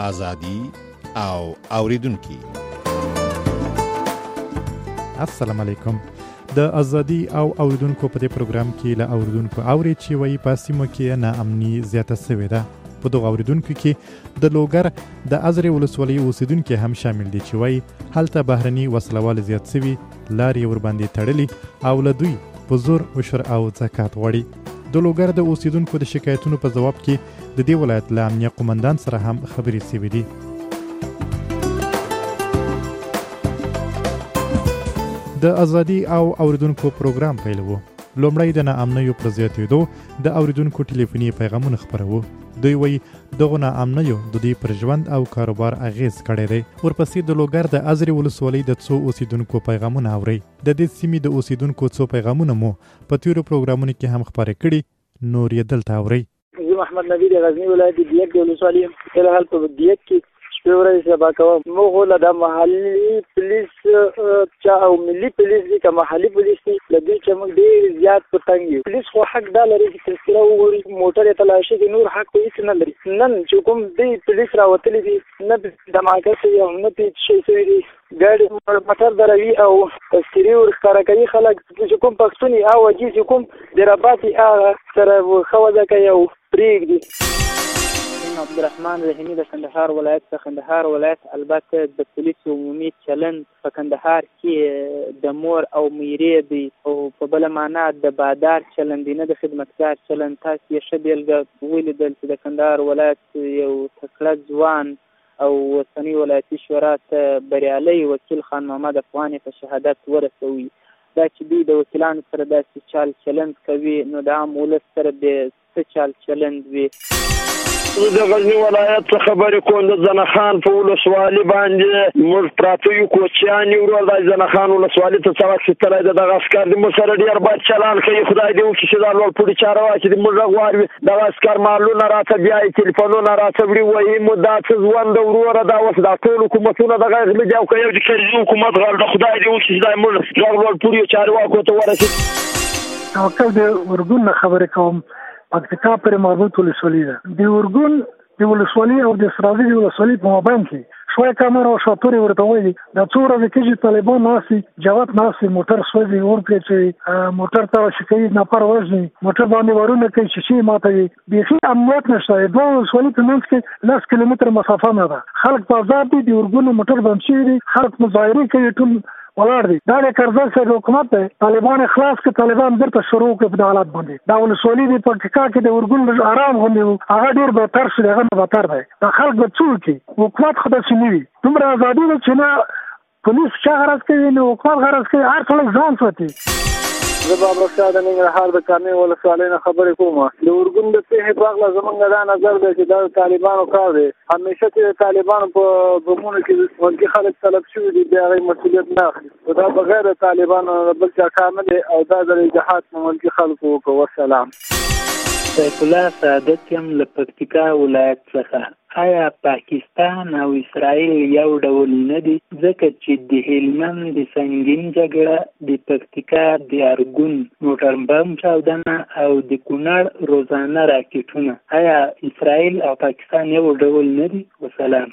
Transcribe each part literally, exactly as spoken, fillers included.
ازادي او اوریدونکو. السلام علیکم. د ازادي او اوریدونکو په دې پروګرام کې له اوریدونکو اوري چې وایي په سیمو کې ناامني زیاته شوې ده. په دغه اوریدونکو کې د لوګر د ازرې ولسوالۍ اوسیدونکو هم شامل دي چې وایي هلته بهرني وسلوال زیات شوي، لارې ورباندې تړلي او له دوی په زور عشر او زکات غواړي. د لوګر د اوسیدونکو د شکایتونو په ځواب کې د دې ولایت له امنیه قومندان سره هم خبرې شوې دي. د ازادي او اوریدونکو پروګرام پیلوو. لومړی د ناامنیو پر زیاتېدو د اوریدونکو ټلیفوني پیغامونه خپروو. دوی وایي دغه ناامنیو د دوی پر ژوند او کاروبار اغیز کړی دی. ورپسې د لوګر د ازرې ولسوالۍ د څو اوسیدونکو پیغامونه اوري. د دې سیمې د اوسیدونکو څو پیغامونه مو په تیرو پروګرامونو کې هم خپاره کړي. نور یې دلته اوري. زه محمد نبی د غزنی ولایت د دیګ د ولسوالۍ په حال په دیګ کې شپورې سبا کوم. موږ له د محلي پولیس چا او ملي پولیس دي که محلي پولیس دي لدې چې موږ ډېر زیات پتنګ یو. پولیس خو حق دا لري چې تذکره وګوري، موټر یې تلاشي کوي، نور حق هیڅ نه لري. نن چې کوم دی پولیس راوتلي دي نه دماکه شوي او نه پې شي شوي دي، ګاډي موټر دروي او تذکرې ورښکاره کوي خلک چې کوم پښتون یې او وجي چې کوم د رباط یې هغه سره ښه وضع کوي او پرېږدي. عبدالرحمن رحیمی د کندهار ولایت څخه. کندهار ولایت البته د پولیس عمومي چلند په کندهار کې د مور او میرې دی او په بله معنا د بادار چلند دی، نه د خدمتګار چلند. تاسو یې ښه بېلګه ولیدل چې د کندهار ولایت یو تکړه ځوان او وطني ولایتي شورا ته بریالی وکیل خان محمد افغاني په شهادت ورسوي. دا چې دوی د وکیلانو سره داسې چال چلند کوي نو د عام ولس سره د څه چال چلند وي. د غزنی ولایت څخه خبرې کوم. د زنخان په ولسوالۍ باندې موږ پراته یو کوچیان یو ورور د زنخان ولسوالۍ ته څه وخت ستلی د دغه عسکر د موږ سره ډېر بد چلان کوي. خدای دې وکړي چې دا لوړ پوړي چاره واچي د موږ غوار وي. دغه عسکر مالونه راته بیایي، تلیفونونه راته وړي، وایي مو دا څه ژوند ده وروره، دا اوس دا ټول حکومتونه دغه اغلي دي او که یو د کرزي حکومت غل ده. خدای دې وکړي چې دا موږ دغه لوړ پوړي چارواکو ته ورسېږي. توکل د اردن نه خبرې کوم. پکتیکا پر مربوط ولسوالۍ ده. د اردن د ولسوالۍ او د سرازي د ولسوالۍ په مابین کې شوی کامره او شاطورې ورته وایي. دا څو ورځې کې چې طالبان ناستي، جواب ناستي، موټر سوځي، ورپرې چې موټر ته شکایي نفر وژني، موټر باندې وارونه کوي، شیشې ماتوي. بیخي امنیت نشته. دوه ولسوالۍ په منځ کې لس کیلومتره مسافه نه ده. خلک په عذاب دي. د اردن موټر بند شوي دي، خلک مظاهرې کوي، ټول ولاړ دي. دا د کرزي صاحب حکومت دی. طالبان خلاص کړي، طالبان بیرته شروع کړي په حالات باندې. دا ولسوالۍ د پکتیکا کې د اردن آرام غوندې و، هغه ډېر بهتر شو، هغه نه بهتر دی. دا خلک به څه وکړي؟ حکومت خو داسې نه وي. دومره ازادي ده چې نه پولیس چا غرض کوي نه حکومت غرض کوي، هر څوک ځان ساتي. زه بابا شاه د ننګرهار د کامې ولسوالۍ نه خبرې کوم. د اردن د پیښې په اړه زموږ دا نظر دی چې دا د طالبانو کار دی. همیشه چې طالبانو په بمونو کې ملکي خلک طلب شوي دي، بیا هغوی مسؤلیت نه اخلي. دا بغیر د طالبانو بل چا کار نه دی او دا د جهاد په ملکي خلکو وکړو. والسلام. سیف الله سعادت یم له پکتیکا ولایت څخه. آیا پاکستان او اسرائیل یو ډول نه دي؟ ځکه چې د هلمند د سنگین جګړه، د پکتیکا د ارګون موټر بم چاودنه او د کونړ روزانه راکټونه، آیا اسرائیل او پاکستان یو ډول نه دي؟ وسلام.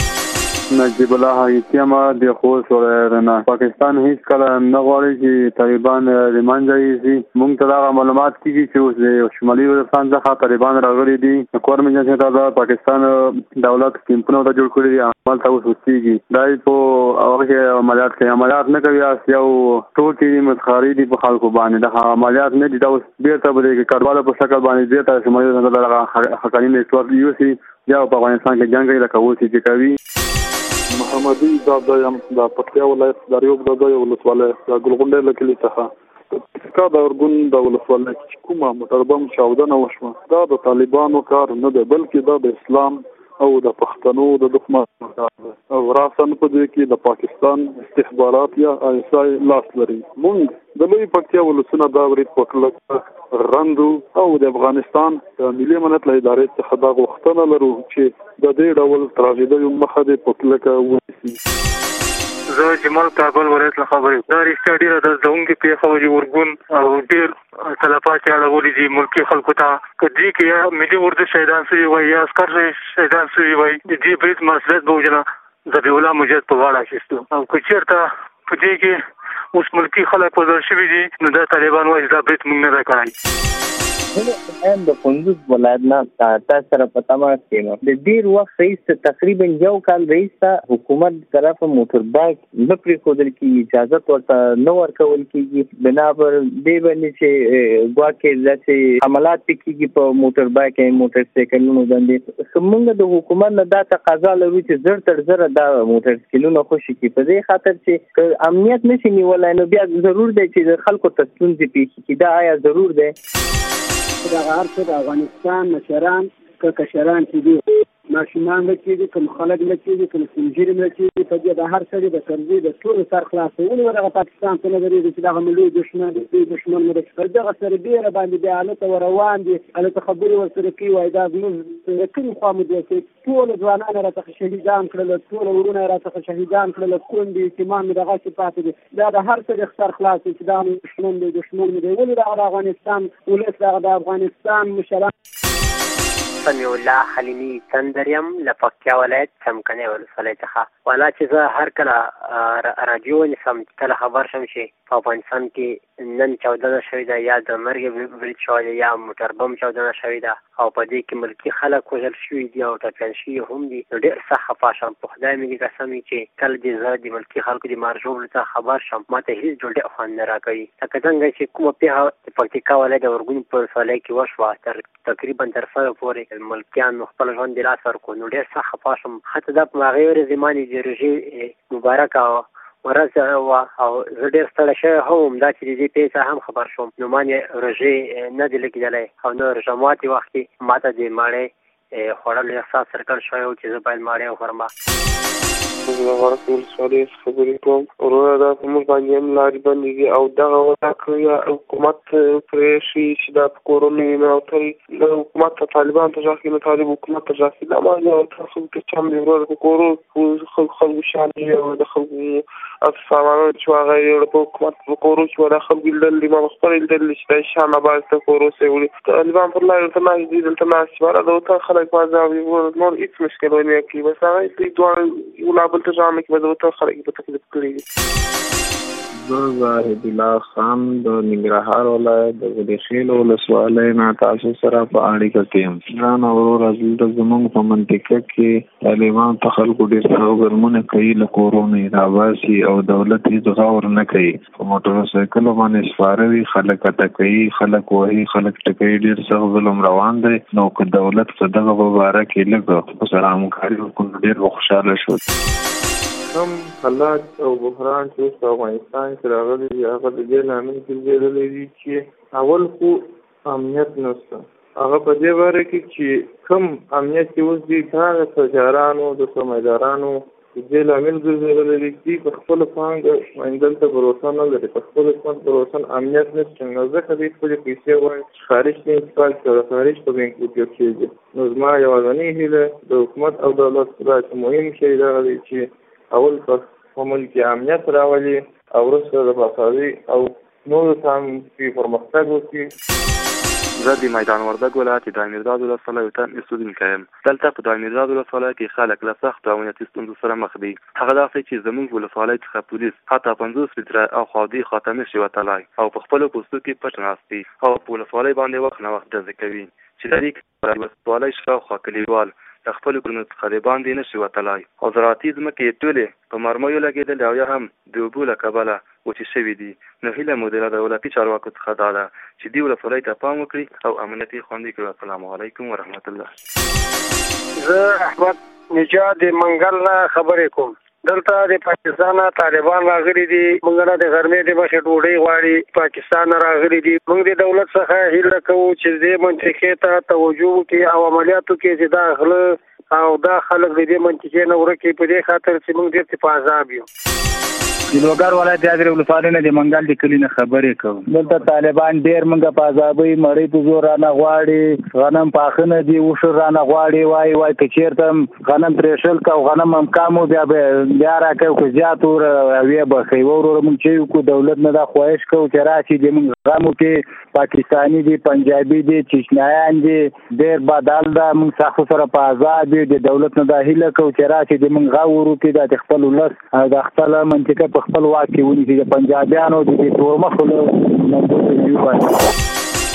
نجیب الله حیثیما د خوست ولایتنا. پاکستان هیڅ کله نه غواړي چې طالبان د منځه یوسي. موږ ته دا معلومات کیږي چې اوس د شمالي وزیرستان څخه طالبان راغلي دي. کورمن جنسي ته پاکستان دولت کیمپونه ته جوړ کړی دي، عمل ته اوس وسیږي. دا په هغه کې عملیات کوي، عملیات نه کوي. یو ټوکې مسخري دي په خلکو باندې. دا عملیات نه دي. دا اوس بیرته به د کډواله په شکل باندې بیرته شمالي وزیرستان ته حقاني نیټورک یوسي یا په افغانستان کې جنګ کوي لکه اوس چې کوي. محمدي زاده یم د پکتیا ولایت د ریوب د دوی ولسوالۍ د ګلغونډۍ له کلي څخه. پکتیکا د ارګون د ولسوالۍ چې کومه موټر بم چاودنه وشوه، دا د طالبانو کار نه دی، بلکې دا د اسلام او د پښتنو د دښمن کار دی. او راسن په دې کې د پاکستان استخبارات یا آی اس آی لاس لري. موږ د لوی پکتیا ولسونه دا ورید په کلک رندو او د افغانستان د ملي امنیت له ادارې څخه دا غوښتنه لرو چې د دې ډول تراژیدیو مخه دې په کلکه ونیسي. زه جمال کابل ولایت له خبرې دا رښتیا ډېره د زدهکوونکي پېښه وه چې ورګون او ډېر تلفات یې اړولي دي ملکي خلکو ته که دې کې یا ملي اردو شهیدان شوي وای یا عسکر شهیدان شوي وای د دې برید مسؤلیت به وجنه ذبیح الله مجاهد په غاړه اخیستو او که چېرته په دې کې اوس ملکي خلک وژل شوي دي نو دا طالبان وایي دا برید موږ نه دی کړی. زه د کندوز ولایت نه تاسو سره په تماس کې یم. د ډېر وخت رئیس تقریبا یو کال رئیس ته حکومت طرفه موټر بایک نه پرېښودل کېږي، اجازه ورته نه ورکول کېږي بنا پر دې باندې چې ګواکې داسې حملات پې کېږي په موټر بایک یا موټر سایکلونو باندې. موږ د حکومت نه دا تقاضا لرو چې زر تر زره دا موټر سایکلونه خوشي کړي په دې خاطر چې امنیت نشي نیولی نو بیا ضرور دی چې د خلکو ته ستونزې پېښې کړي. دا آیا ضرور دی؟ دغه هر څه د افغانستان مشران که کشران چې دي ماشومان به چې دي کوم خلک به چې دي کوم سپین ږیري به چې دي په دې د هر سړي د قرضې د ټولو سر خلاصولو دغه پاکستان ته نه درېږي چې دغه لوی دښمن دی دښمن مو دی پر دغه سربېره باندې بیا هلته ور روان دي هلته خبرې ورسره کوي وایي دا زموږ د کوم خوا مو دی چې ټول ځوانان یې راڅخه شهیدان کړل ټول ورونه یې راڅخه شهیدان کړل کونډې یتیمان مې دغسې پاتې دي دا د هر سړي سر خلاص دی چې دا دښمن دی دښمن مو دی ولې دغه د افغانستان ولس دغه د افغانستان مشران سمیع الله حلیمي تندریم له پکتیا ولایت څمکنی ولسوالۍ څخه والا چې زه هر کله راډیو ونیسم کله خبر شم چې په افغانستان کې نن چاودنه شوې ده یا د مرګ برید شوی دی یا موټر بم چاودنه شوې ده او په دې کې ملکي خلک وژل شوي دي او ټپیان شوي هم دي نو ډېر سخت خفه شم په خدای مې دې قسم وي چې کله دې زه د ملکي خلکو د مارژولو څخه خبر شم ما ته هېڅ ډول خوند نه راکوي لکه څنګه چې کومه پېښه د پکتیکا ولایت د ورګون په ولسوالۍ کې وشوه تر تقریبا تر سره پورې ملکیانو خپل ژوند د لاس ورکړو نو ډېر سخت خفه شم حتی دا په هغې ورځې ما د روژې مبارکه ورځ وه او زه ډېر ستړی شوی هم وم دا چې د دې پیښې هم خبر شوم نو ما روژې نه دی لګېدلی او نه روژه ماتې وخت کې ما ته د ماړۍ خوړلو احساس څرګند شوی و چې زه باید ماړۍ وخورم. زه د غرق ولسوالۍ خبرې کوم وروره دا په موږ باندې هم لارې بندېږي او دغه وضع یا حکومت پرېښي چې دا په کورونو وي او تل حکومت ته طالبان ته غږ کړي طالب حکومت ته غږ کړي دا باندې تاسو کې چم دی وروره په کورو خلکو شان دي او د خلکو سامانونه چې هغه یې په حکومت په کورو کې ولا خلکو لیدل دي ما خپل لیدل چې د شام آباد ته کورو سه وړي طالبان پر لارې ته نه دي دلته نه چې دا وته خلک بازار نور هیڅ مشکل نه کوي بس هغه دې دوه یو لا بل ته ځان کې به وته خلک په تکلیف کړي. زه زاهد الله خان د ننګرهار ولایت د غدیخیل ولسوالۍ نه تاسو سره په اړیکه کې یم. ګرانه وروره دلته زموږ په منطقه کې طالبان په خلکو ډېر سرغړونه کوي له کورونو یې راباسي او دولت هېڅ غور نه کوي په موټر سایکلو باندې سپاره وي خلک قطع کوي خلک وهي خلک ټکوي ډېر سخت ظلم روان دی نو که دولت په دغه په باره کې لږ ورسره همکاري وکړو ډېر به خوشحاله شو. هم حالات او بحران چې په افغانستان کې راغلي دي هغه د دې لامل ګرځېدلی دي چې اول خو امنیت نشته هغه په دې باره کې چې کوم امنیت چې اوس دي هغه تجارانو د سرمایه‌دارانو د دې لامل ګرځېدلی دي چې په خپله پانګه دلته بروسه نه لري په خپل قسمت بروسه امنیت نشته نو ځکه دوی خپلې پیسې وایي خارج ته انتقال کړي او خارج په بانک کې پیل کېږي نو زما یوازینۍ هیله د حکومت او دولت سره مهم شی دغه دی چې اول په ملک کې امنیت راولي او وروسته د باسوادي او نورو ته هم پرمختګ وکړي. زه د میدان وردګ ولایت د امیرداد ولسوالۍ وطن اوسېدونکی یم. دلته په د امیرداد ولسوالۍ کې خلک له سختو امنیتي ستونزو سره مخ دي. هغه دا چې زموږ ولسوالۍ څخه پولیس حتی پنځوس متره او خاودي خواته نشي وتلی او په خپلو پوستو کې پټ ناست دي او په ولسوالۍ باندې وخت نه وخت ډزې کوي چې د دې ولسوالۍ شاوخوا کلیوال د خپلو کورونو څخه د باندې نشي وتلی او زراعتي ځمکې یې ټولې په مرمیو لګېدلې او یا هم د اوبو له کبله وچې شوي دي نو هیله مو د دولتي چارواکو څخه دا ده چې دې ولسوالۍ ته پام وکړي او امنیت یې خوندي کړي. السلام علیکم ورحمت الله. زه احمد نجات د منګل نه خبرې کوم. دلته د پاکستان طالبان راغلي دي موږ نه د غرمې د مخې ډوډۍ غواړي پاکستان راغلي دي موږ د دولت څخه هیله کوو چې دې منطقې ته توجه وکړي او عملیاتو کې چې دا غله او دا خلک د دې منطقې نه ورکړي په دې خاطر چې موږ ډېر په عذاب یو. د لوګر ولایت د ازرې ولسوالۍ نه د منګل د کلي نه خبرې کوم. دلته طالبان ډېر موږ په عذابوي، مړۍ په زور رانه غواړي، غنم پاخه نه دي، اوښ رانه غواړي، وایي وایي که چېرته غنم پرېښل که او غنم هم کم و بیا به بیا راکوي، خو زیات ور ویې به ښوي. وروره موږ چې وکړو دولت نه دا خواهش کوو چې راشي د موږ غم وکړي. پاکستاني دي، پنجابي دي، چشنایان دي، ډېر بدل ده. موږ سخت سره په عذاب یو. د دولت نه دا هیله کوو چې راشي د موږ غږ ور وکړي، دا د خپل ولس د خپله منطقه په خپل واک کې ونیسي. د پنجابیانو د دې تورمخو له نمبر وباسي.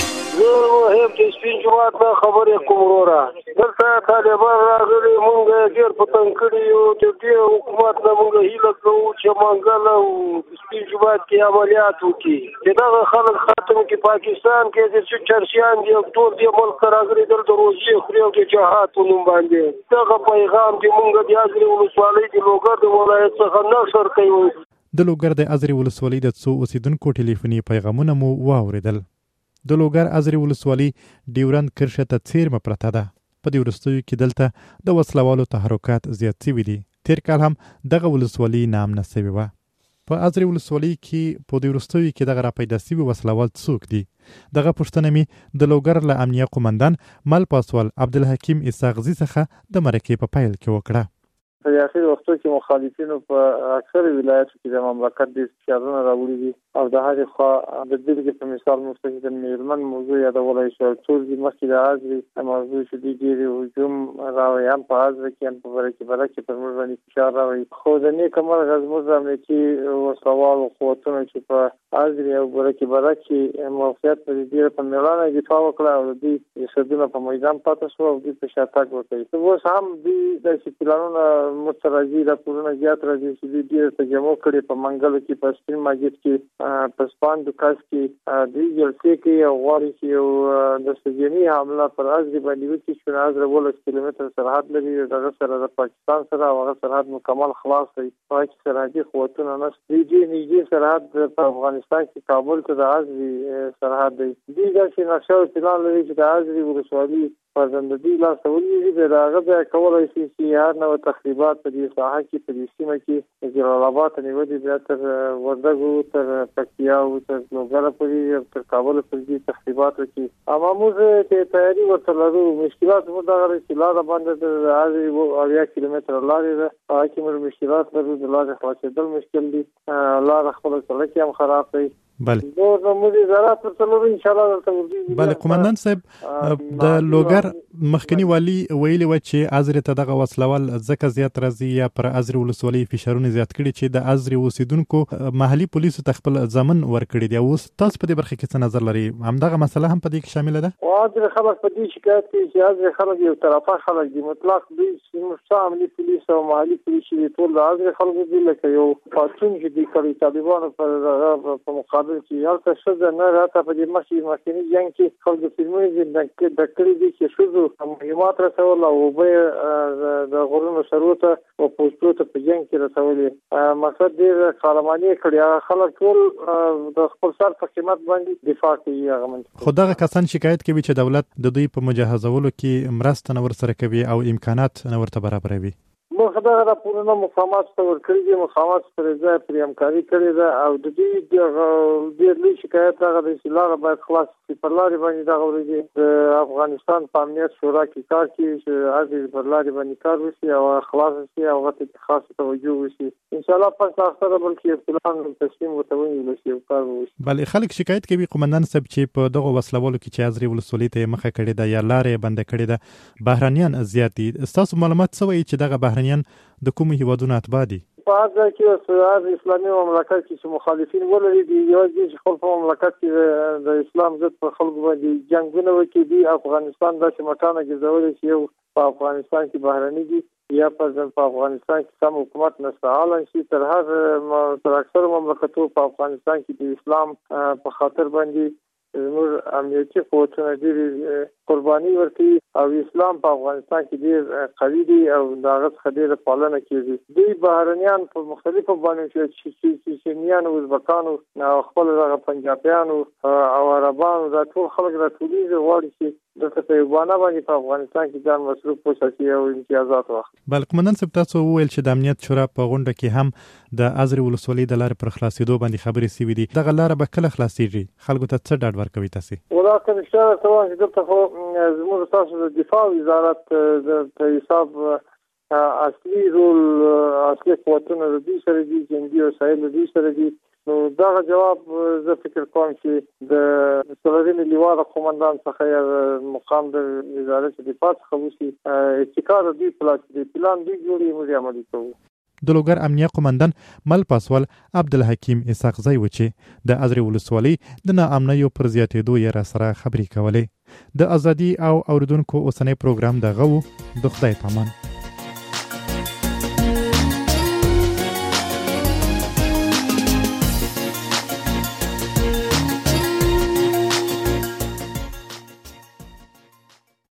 زه مهم د سپین جومات نه خبرې کوم وروره. دلته طالبان راغلي، موږ یې ډېر په تنګ کړي یو. د دې حکومت نه موږ هیله کوو چې منګل او سپین جومات کې عملیات وکړي، چې دغه خلک ختم کړي. پاکستان کې چې چرسیان دي ټول دې ملک ته راغلي دلته روژې خوري او د جهاد په نوم باندې. دغه پیغام چې موږ د ازرې ولسوالۍ د لوګر د ولایت څخه نشر کوو. د لوګر د ازرې ولسوالۍ د څو اوسیدونکو ټلیفوني پیغامونه مو واورېدل. د لوګر ازرې ولسوالۍ ډیورند کرښه ته څیرمه پرته ده. په دې وروستیو کې دلته د وسلوالو تحرکات زیات شوي دي. تیر کال هم دغه ولسوالۍ نامنه شوې وه. په ازرې ولسوالۍ کې په دې وروستیو کې دغه راپیدا شوي وسلوال څوک دي؟ دغه پوښتنه مې د لوګر له امنیه قومندان مل پاسوال عبدالحکیم اساغزي څخه د مرکې په پیل کې وکړه. په اخر وختو کې مخالفینو په اکثر ولایتو کې د مملکت د فشارونه راوړي دي او د هغې خوا د دې په مثال مستقیم د میرمن موضوع یادولی شو. څو ورځې مخکې د ازرې موضوع چې دوی ډېرې هجوم راوړي، هم په ازرې کې هم په برکې بره کې پر موږ باندې فشار راوړي. خو د نیکه مرغه زموږ د امنیتي وسلوالو قوتونو چې په ازرې او برکې بره کې موقعیت لري ډېره په مېړانه دفاع وکړه او د دوی جسدونه په میدان پاتې شو او دوی په شاتګ وکړي. اوس هم دوی داسې پلانونه مستر راځي، راپورونه زیات راځي چې دوی ډېر تجمع کړي په منګلو کې، په سپین ماجد کې، په سپاند کاس کې دوی جلسې کوي او غواړي چې یو د سجني حمله پر ازرې باندې وکړي چې ازرې اوولس کیلومتره سرحد لري دغه سره د پاکستان سره او هغه سرحد مکمل خلاص دی. په هغه کې سرحدي قوتونه نشته. دوی ډېر نږدې سرحد په افغانستان کې کابل ته د ازرې سرحد دی. دوی داسې نقشه او پلان لري چې د ازرې ولسوالي په زندګي لاسته ولوېږي. د هغه ځای کولی شي چې هر نوع تخریبات په دې ساحه کې په دې سیمه کې جلال آباد ته نیولې بیا تر وردګو، تر پکتیا او تر لوګر پورې، تر کابل پورې تخریبات وکړي. اما موږ چې تیاري ورته لرو. مشکلات موږ دغه چې لاره باندې د ازرې اویا کیلومتره لارې ده، په هغه کې موږ مشکلات لرو. د لارې خلاصېدل مشکل دي، لاره خپله سړک هم خراب دی. بله بله قومندان صاحب، د لوګر مخکنی والی ویلي و چې ازرې ته دغه وسلوال ځکه زیات راځي یا پر ازرې ولسوالۍ فشارونه زیات کړي چې د ازرې اوسیدونکو محلي پولیسو ته خپل ضامن ورکړي دي. اوس تاسو په دې برخه کې څه نظر لري؟ همدغه مسله هم په دې کې شامله ده؟ ازرې خلک په دې شکایت کوي چې ازرې خلک یو طرفه خلک دي. مطلق دوی چې عملي پولیس او محلي پولیس دي ټول د ازرې خلکو دي، لکه یو پاڅون چې دوی کوي طالبانو په مقابل چې هلته ښځه نه راته په دې مخکې مخکني جنګ کې خلکو فلمونه دې د کړي دي چې ښځو مهمات رسول او اوبه د غرونو سرو ته او پوستو ته په جنګ کې رسولې. مقصد ډېر قهرماني کړي. هغه خلک ټول د خپل سر په قیمت باندې دفاع کوي. هغه خو دغه کسان شکایت کوي چې دولت د دوی په مجهزولو کې مرسته نه ورسره کوي او امکانات نه ورته برابروي. موږ دغه راپورونه مقامات ته ورکړي دي، مقامات پر ځای پرې همکاري کړې ده او د دوی ډېر لوی شکایت هغه دی چې لاره باید خلاص شي. پر لارې باندې دغه ورځې د افغانستان په امنیت شورا کې کار کوي چې ازرې پر لارې باندې کار وشي او خلاص شي او هغه ته خاصه توجه وشي. انشاءالله پس اخره بلکې یو پلان تصمیم ورته ونیول شي او کار وشي. بلې خلک شکایت کوي قومندان صاحب چې په دغه وسلوالو کې چې ازرې ولسوالۍ ته مخه کړې ده یا لارې بنده کړې ده بهرنیان زیات دي. ستاسو معلومات څه وایي چې دغه بهرنیان د کومو هیوادونو اتباع دي؟ په هغه ځای کې د اسلامي مملکت کې چې مخالفین ولري دي، یوازې چې خپل په مملکت کې د اسلام ضد په خلکو باندې جنګونه وکړي دي. افغانستان داسې مټانه ګرځولې چې یو په افغانستان کې بهرني دي یا په افغانستان کې سم حکومت نستعاله شي. تر هر تر اکثر مملکتو په افغانستان کې د اسلام په خاطر باندې زموږ امنیتي قوتونه ډېرې قرباني ورکوي او اسلام په افغانستان کې ډېر قوي دی او د هغه څخه ډېره پالنه کېږي. دوی بهرنیان په مختلفو باندې چې چینیانو، ازبکانو او خپل دغه پنجابیانو او عربانو دا ټول خلک راټولېږي غواړي چې دلته په یو بانه باندې په افغانستان کې ځان مصروف وساتي او امتیازات واخلي. بل قومندان صاحب تاسو وویل چې د امنیت شورا په غونډه کې هم د ازرې ولسوالۍ د لارې پر خلاصېدو باندې خبرې سوي دي. دغه لاره به کله خلاصېږي؟ خلکو ته څه ډاډ ورکوي تاسې؟ ولا که اشاره ته وایم چې دلته خو زموږ تاسو د دفاع وزارت د حساب اصلي رول اصلي قوتونه د دوی سره دي، جنګي وسایل د دوی سره دي. نو دغه جواب زه فکر کوم چې د څلورمې لواء د قومندان څخه یا مقام د وزارت دفاع څخه وشي، ابتکار دوی پلاس دی پلان دوی جوړي موږ عملي کوو. د لوګر امنیه قومندان مل پاسوال عبدالحکیم اسحاقزی و چې د ازرې ولسوالۍ د ناامنیو پر زیاتېدو یې راسره خبرې کولې. د ازادي او اوریدونکو اوسنی پروګرام دغه و. د خدای پامان.